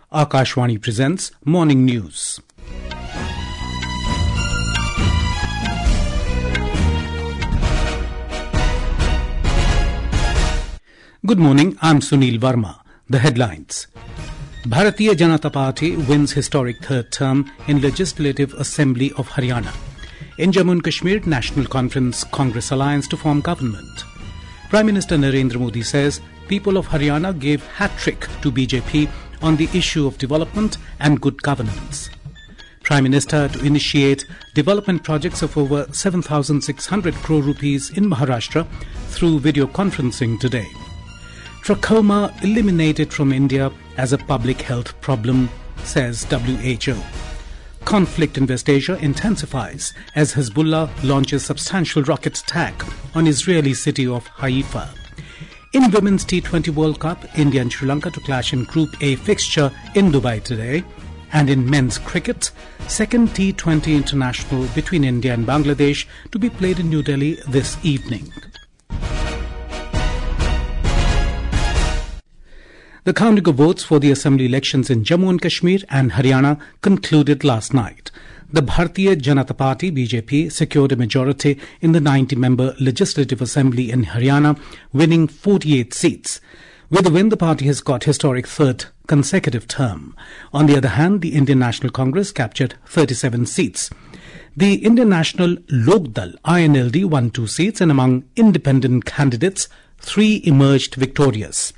Akashvani presents Morning News. Good morning, I'm Sunil Verma. The headlines. Bharatiya Janata Party wins historic third term in Legislative Assembly of Haryana. In Jammu and Kashmir, National Conference Congress Alliance to form government. Prime Minister Narendra Modi says people of Haryana gave hat-trick to BJP on the issue of development and good governance. Prime Minister to initiate development projects of over 7,600 crore rupees in Maharashtra through video conferencing today. Trachoma eliminated from India as a public health problem, says WHO. Conflict in West Asia intensifies as Hezbollah launches substantial rocket attack on Israeli city of Haifa. In Women's T20 World Cup, India and Sri Lanka to clash in Group A fixture in Dubai today. And in men's cricket, second T20 international between India and Bangladesh to be played in New Delhi this evening. The counting of votes for the assembly elections in Jammu and Kashmir and Haryana concluded last night. The Bharatiya Janata Party, BJP, secured a majority in the 90-member Legislative Assembly in Haryana, winning 48 seats. With the win, the party has got historic third consecutive term. On the other hand, the Indian National Congress captured 37 seats. The Indian National Lok Dal, INLD, won 2 seats, and among independent candidates, 3 emerged victorious.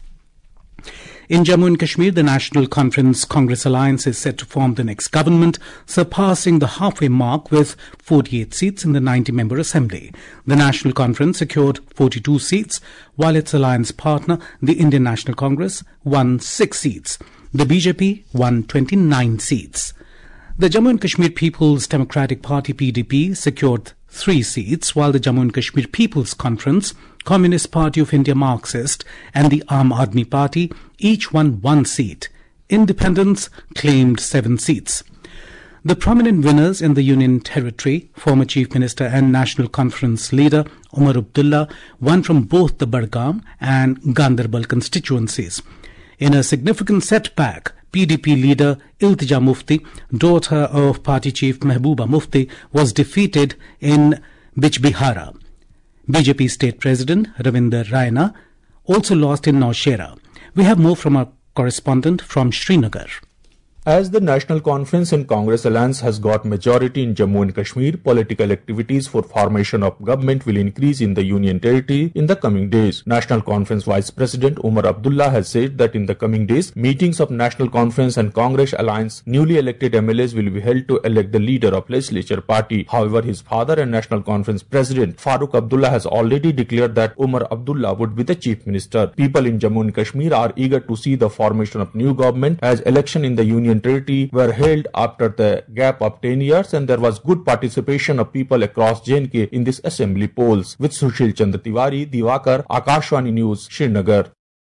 In Jammu and Kashmir, the National Conference Congress Alliance is set to form the next government, surpassing the halfway mark with 48 seats in the 90-member assembly. The National Conference secured 42 seats, while its alliance partner, the Indian National Congress, won 6 seats. The BJP won 29 seats. The Jammu and Kashmir People's Democratic Party, PDP, secured 3 seats, while the Jammu and Kashmir People's Conference, Communist Party of India Marxist and the Aam Aadmi Party each won 1 seat. Independents claimed 7 seats. The prominent winners in the Union Territory, former Chief Minister and National Conference leader Umar Abdullah, won from both the Budgam and Ganderbal constituencies. In a significant setback, PDP leader Iltija Mufti, daughter of party chief Mehbooba Mufti, was defeated in Bijbihara. BJP State President Ravinder Raina also lost in Naushera. We have more from our correspondent from Srinagar. As the National Conference and Congress Alliance has got majority in Jammu and Kashmir, political activities for formation of government will increase in the Union Territory in the coming days. National Conference Vice President Umar Abdullah has said that in the coming days, meetings of National Conference and Congress Alliance newly elected MLAs will be held to elect the leader of legislature party. However, his father and National Conference President Farooq Abdullah has already declared that Umar Abdullah would be the Chief Minister. People in Jammu and Kashmir are eager to see the formation of new government as election in the Union Territory were held after the gap of 10 years and there was good participation of people across J&K in this assembly polls. With Sushil Chandra Tiwari, Diwakar, Akashvani News, Srinagar.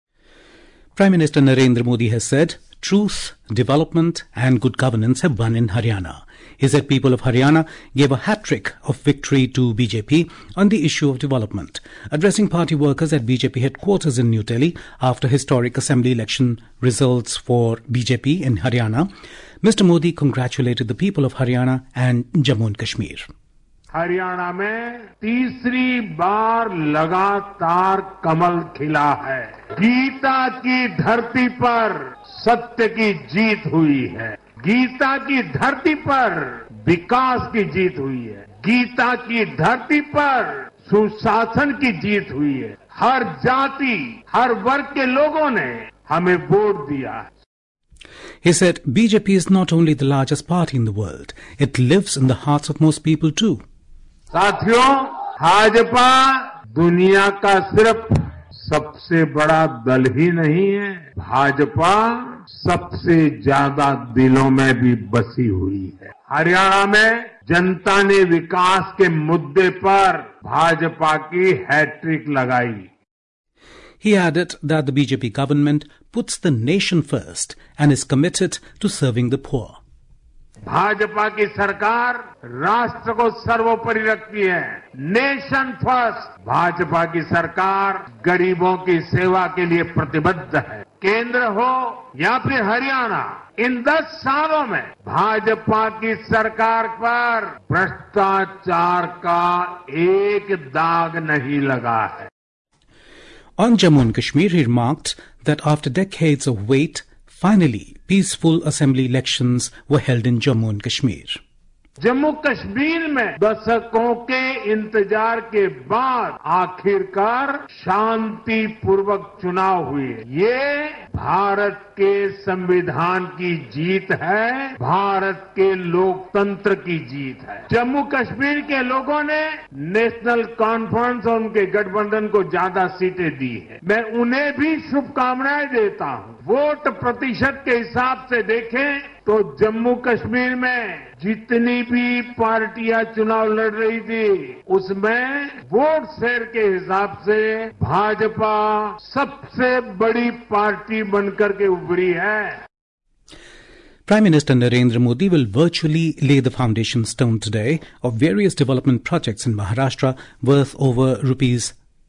Prime Minister Narendra Modi has said truth, development and good governance have won in Haryana. He said people of Haryana gave a hat-trick of victory to BJP on the issue of development. Addressing party workers at BJP headquarters in New Delhi after historic assembly election results for BJP in Haryana, Mr. Modi congratulated the people of Haryana and Jammu and Kashmir. Haryana में तीसरी बार लगातार कमल खिला है। गीता की धरती पर सत्य की जीत हुई है। गीता की धरती पर विकास की जीत हुई है। गीता की धरती पर सुशासन की जीत हुई है। हर जाति, हर वर्ग के लोगों ने हमें वोट दिया है। He said BJP is not only the largest party in the world, it lives in the hearts of most people too. साथियों, भाजपा दुनिया का सिर्फ सबसे बड़ा दल ही नहीं है, भाजपा सबसे ज्यादा दिलों में भी बसी हुई है। हरियाणा में जनता ने विकास के मुद्दे पर भाजपा की हैट्रिक लगाई। He added that the BJP government puts the nation first and is committed to serving the poor. Bhajpa की सरकार राष्ट्र को सर्वोपरि रखती है। Nation first. भाजपा की सरकार गरीबों की सेवा के लिए प्रतिबद्ध है। केंद्र हो या फिर हरियाणा, इन 10 सालों में भाजपा की सरकार पर भ्रष्टाचार का एक दाग नहीं लगा है. On Jammu and Kashmir, he remarked that after decades of wait, finally peaceful assembly elections were held in Jammu and Kashmir. Jammu Kashmir में दशकों के इंतजार के बाद आखिरकार शांतिपूर्वक चुनाव हुए. ये भारत के संविधान की जीत है, भारत के लोकतंत्र की जीत है. जम्मू कश्मीर के लोगों ने नेशनल कॉन्फ्रेंस और उनके गठबंधन को ज्यादा सीटें दी है. मैं उन्हें भी शुभकामनाएं देता हूं. वोट प्रतिशत के हिसाब से देखें तो जम्मू कश्मीर में जितनी भी पार्टियां चुनाव लड़ रही थी, उसमें वोट शेयर के हिसाब से भाजपा सबसे बड़ी पार्टी बनकर के उभरी है. Prime Minister Narendra Modi will virtually lay the foundation stone today of various development projects in Maharashtra worth over rupees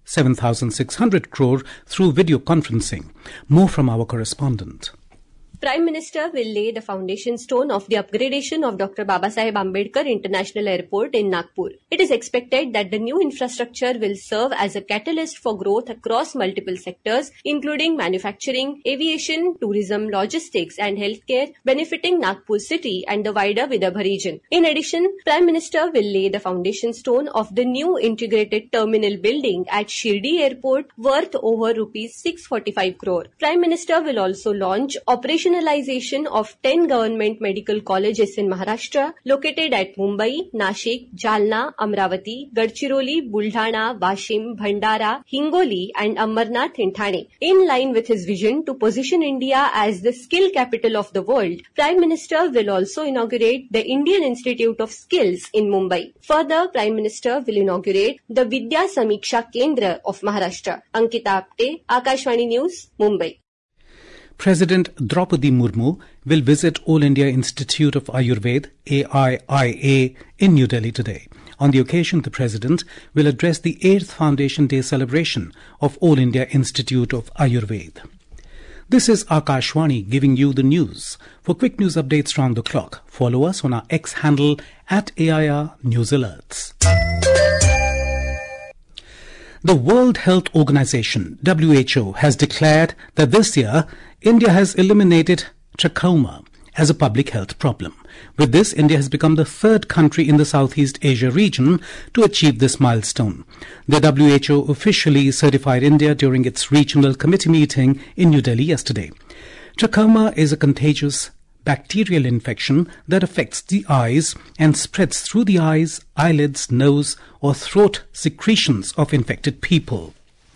7,600 crore through video conferencing. More from our correspondent. Prime Minister will lay the foundation stone of the upgradation of Dr. Babasaheb Ambedkar International Airport in Nagpur. It is expected that the new infrastructure will serve as a catalyst for growth across multiple sectors, including manufacturing, aviation, tourism, logistics and healthcare, benefiting Nagpur city and the wider Vidarbha region. In addition, Prime Minister will lay the foundation stone of the new integrated terminal building at Shirdi Airport worth over rupees 645 crore. Prime Minister will also launch operationalization of 10 government medical colleges in Maharashtra located at Mumbai, Nashik, Jalna, Amravati, Gadchiroli, Buldhana, Washim, Bhandara, Hingoli and Amarnath in Thane. In line with his vision to position India as the skill capital of the world, Prime Minister will also inaugurate the Indian Institute of Skills in Mumbai. Further, Prime Minister will inaugurate the Vidya Samiksha Kendra of Maharashtra. Ankita Apte, Akashvani News, Mumbai. President Draupadi Murmu will visit All India Institute of Ayurveda, AIIA, in New Delhi today. On the occasion, the President will address the 8th Foundation Day celebration of All India Institute of Ayurveda. This is Akashwani giving you the news. For quick news updates round the clock, follow us on our X handle @AIR News Alerts. The World Health Organization, WHO, has declared that this year India has eliminated trachoma as a public health problem. With this, India has become the 3rd country in the Southeast Asia region to achieve this milestone. The WHO officially certified India during its regional committee meeting in New Delhi yesterday. Trachoma is a contagious bacterial infection that affects the eyes and spreads through the eyes, eyelids, nose or throat secretions of infected people.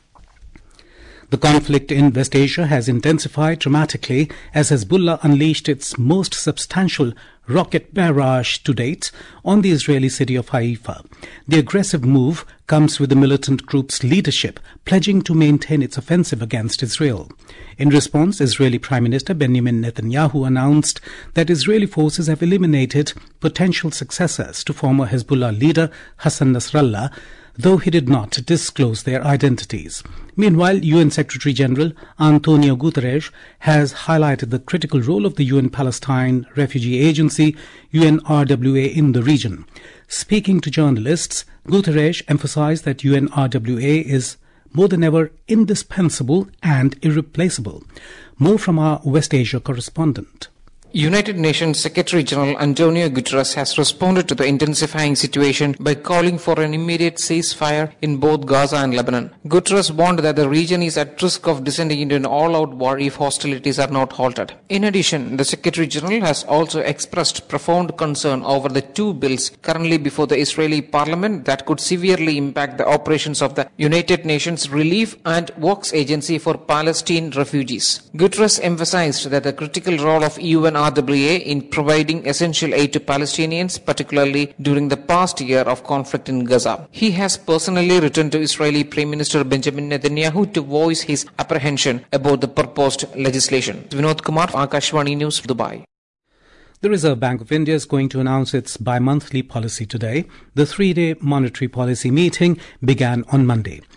The conflict in West Asia has intensified dramatically as Hezbollah unleashed its most substantial rocket barrage to date on the Israeli city of Haifa. The aggressive move comes with the militant group's leadership pledging to maintain its offensive against Israel. In response, Israeli Prime Minister Benjamin Netanyahu announced that Israeli forces have eliminated potential successors to former Hezbollah leader Hassan Nasrallah, though he did not disclose their identities. Meanwhile, UN Secretary General Antonio Guterres has highlighted the critical role of the UN Palestine Refugee Agency, UNRWA, in the region. Speaking to journalists, Guterres emphasized that UNRWA is more than ever indispensable and irreplaceable. More from our West Asia correspondent. United Nations Secretary General Antonio Guterres has responded to the intensifying situation by calling for an immediate ceasefire in both Gaza and Lebanon. Guterres warned that the region is at risk of descending into an all-out war if hostilities are not halted. In addition, the Secretary General has also expressed profound concern over the 2 bills currently before the Israeli parliament that could severely impact the operations of the United Nations Relief and Works Agency for Palestine Refugees. Guterres emphasized that the critical role of UNRWA in providing essential aid to Palestinians, particularly during the past year of conflict in Gaza. He has personally written to Israeli Prime Minister Benjamin Netanyahu to voice his apprehension about the proposed legislation. Vinod Kumar, Akashvani News, Dubai. The Reserve Bank of India is going to announce its bi-monthly policy today. The 3-day monetary policy meeting began on Monday.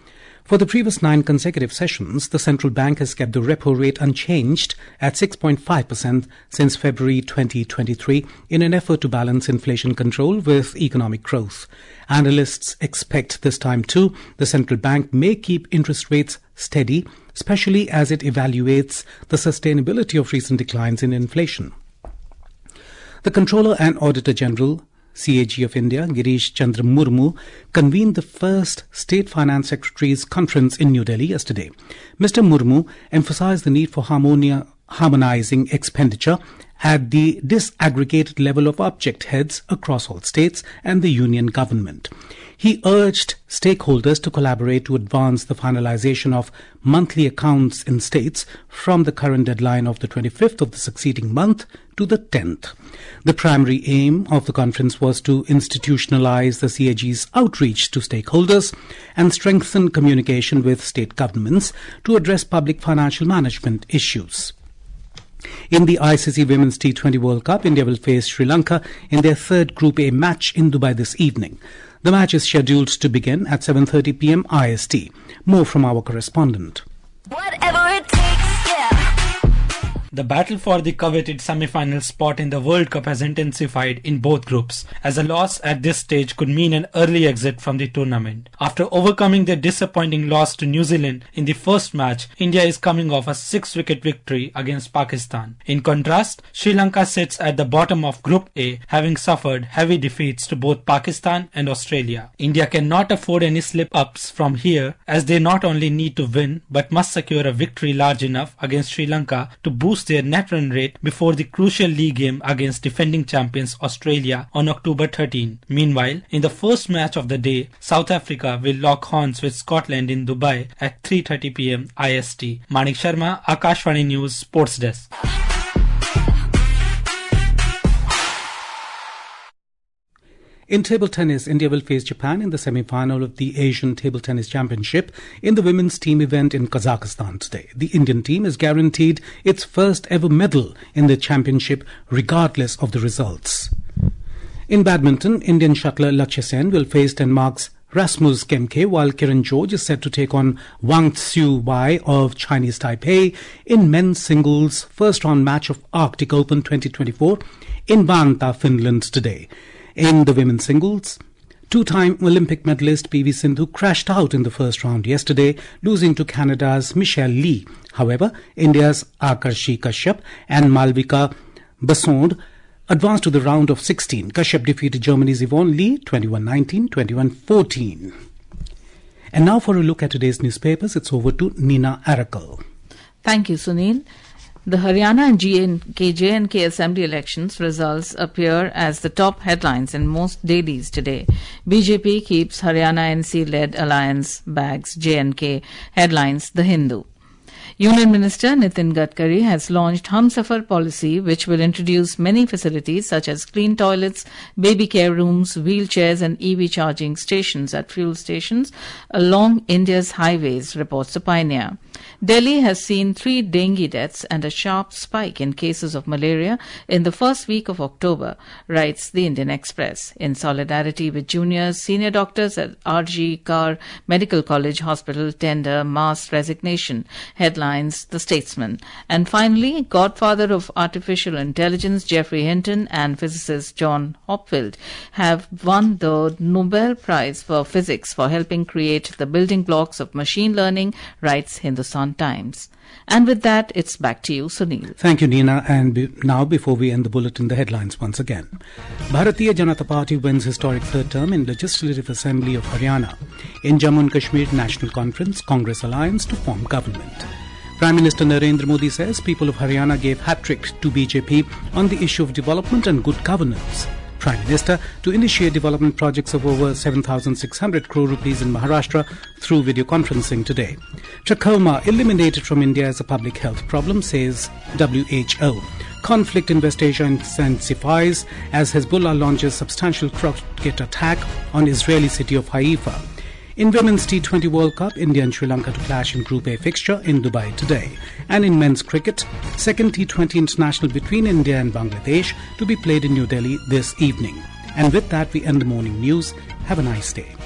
For the previous 9 consecutive sessions, the central bank has kept the repo rate unchanged at 6.5% since February 2023 in an effort to balance inflation control with economic growth. Analysts expect this time too the central bank may keep interest rates steady, especially as it evaluates the sustainability of recent declines in inflation. The Controller and Auditor General CAG of India, Girish Chandra Murmu, convened the first State Finance Secretaries Conference in New Delhi yesterday. Mr. Murmu emphasized the need for harmonizing expenditure at the disaggregated level of object heads across all states and the union government. He urged stakeholders to collaborate to advance the finalization of monthly accounts in states from the current deadline of the 25th of the succeeding month to the 10th. The primary aim of the conference was to institutionalize the CAG's outreach to stakeholders and strengthen communication with state governments to address public financial management issues. In the ICC Women's T20 World Cup, India will face Sri Lanka in their third Group A match in Dubai this evening. The match is scheduled to begin at 7:30 p.m. IST. More from our correspondent. Whatever it takes, yeah. The battle for the coveted semi-final spot in the World Cup has intensified in both groups, as a loss at this stage could mean an early exit from the tournament. After overcoming their disappointing loss to New Zealand in the first match, India is coming off a 6-wicket victory against Pakistan. In contrast, Sri Lanka sits at the bottom of Group A, having suffered heavy defeats to both Pakistan and Australia. India cannot afford any slip-ups from here, as they not only need to win but must secure a victory large enough against Sri Lanka to boost their net run rate before the crucial league game against defending champions Australia on October 13. Meanwhile, in the first match of the day, South Africa will lock horns with Scotland in Dubai at 3:30 p.m. IST. Manik Sharma, Akashvani News, Sports Desk. In table tennis, India will face Japan in the semi-final of the Asian Table Tennis Championship in the women's team event in Kazakhstan today. The Indian team is guaranteed its first ever medal in the championship regardless of the results. In badminton, Indian shuttler Lakshya Sen will face Denmark's Rasmus Kemke, while Kiran George is set to take on Wang Xiu-wei of Chinese Taipei in men's singles first round match of Arctic Open 2024 in Vantaa, Finland today. In the women's singles, two-time Olympic medalist PV Sindhu crashed out in the first round yesterday, losing to Canada's Michelle Lee. However, India's Akarshi Kashyap and Malvika Basond advanced to the round of 16. Kashyap defeated Germany's Yvonne Lee 21-19, 21-14. And now for a look at today's newspapers, it's over to Nina Arakel. Thank you, Sunil. The Haryana and J&K Assembly elections results appear as the top headlines in most dailies today. BJP keeps Haryana NC-led alliance bags J&K headlines The Hindu. Union Minister Nitin Gadkari has launched Humsafar policy, which will introduce many facilities such as clean toilets, baby care rooms, wheelchairs and EV charging stations at fuel stations along India's highways, reports the Pioneer. Delhi has seen 3 dengue deaths and a sharp spike in cases of malaria in the first week of October, writes the Indian Express. In solidarity with juniors, senior doctors at RG Kar Medical College Hospital tender mass resignation, headlines The Statesman. And finally, godfather of artificial intelligence Geoffrey Hinton and physicist John Hopfield have won the Nobel Prize for Physics for helping create the building blocks of machine learning, writes Hindustan Times. And with that, it's back to you, Sunil. Thank you, Nina. And now, before we end the bulletin, the headlines once again. Bharatiya Janata Party wins historic third term in Legislative Assembly of Haryana. In Jammu and Kashmir National Conference, Congress alliance to form government. Prime Minister Narendra Modi says people of Haryana gave hat-trick to BJP on the issue of development and good governance. Prime Minister to initiate development projects of over 7,600 crore rupees in Maharashtra through video conferencing today. Trachoma eliminated from India as a public health problem, says WHO. Conflict in West Asia intensifies as Hezbollah launches substantial rocket attack on Israeli city of Haifa. In Women's T20 World Cup, India and Sri Lanka to clash in Group A fixture in Dubai today. And in men's cricket, second T20 international between India and Bangladesh to be played in New Delhi this evening. And with that, we end the morning news. Have a nice day.